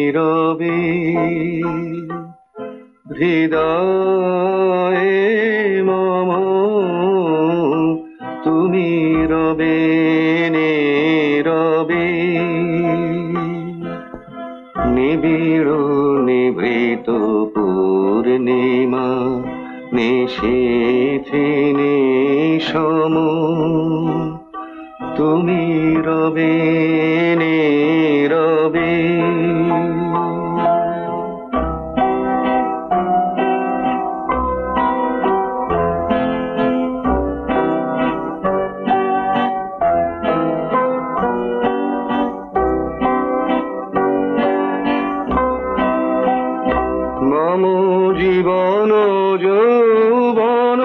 নীরবে হৃদয়ে মম তুমি রবে নীরবে নিবিড় নিভৃত পূর্ণিমা নিশীথে নিশম তুমি রবে নীরবে মম জীবন যৌবন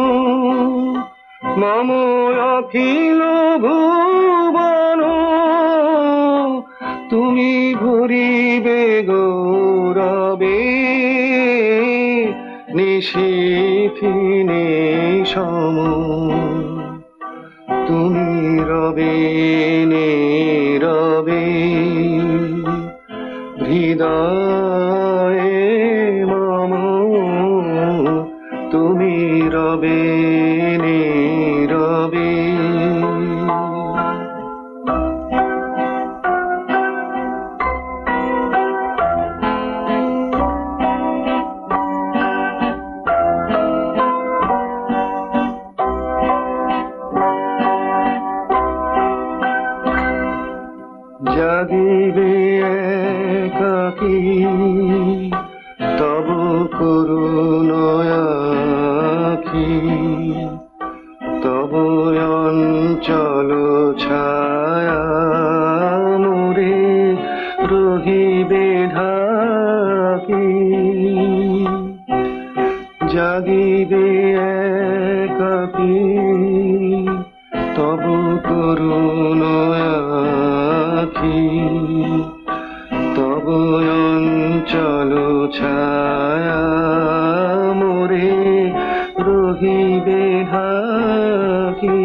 মম অখিল ভুবন তুমি ভরিবে গৌরবে নিশীথে নিশম তুমি রবে নীরবে হৃদয়ে মম তুমি রবে নীরবে জাগিবে একাকী তব করুণ আখি তব অঞ্চল ছায়া মোরে রহিবে ঢাকি জাগিবে একাকী তব করুণ আখি তব অঞ্চল ছায়া মোরে রহিবে ঢাকি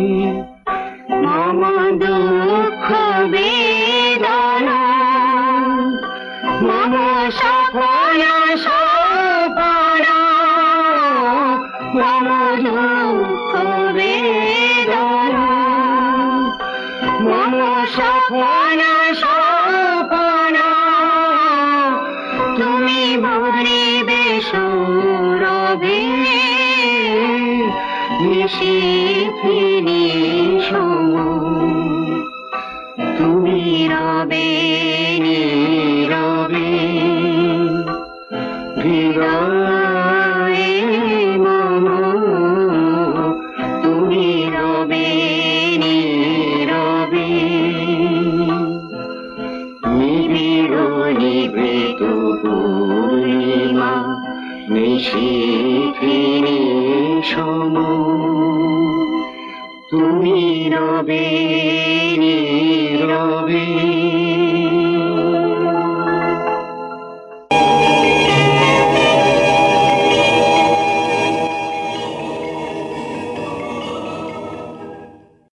মম দুঃখ বেদনা মম সপন সপনা মম দুঃখ বেদনা মম সপন সপনা তুমি ভরিবে সৌরভে নিশীথে নিশম তুমি রবে নীরবে হৃদয়ে মম তুমি রবে নীরবে নিবিড় নিভৃত পূর্ণিমা নিশীথে নিশম তুমি রবে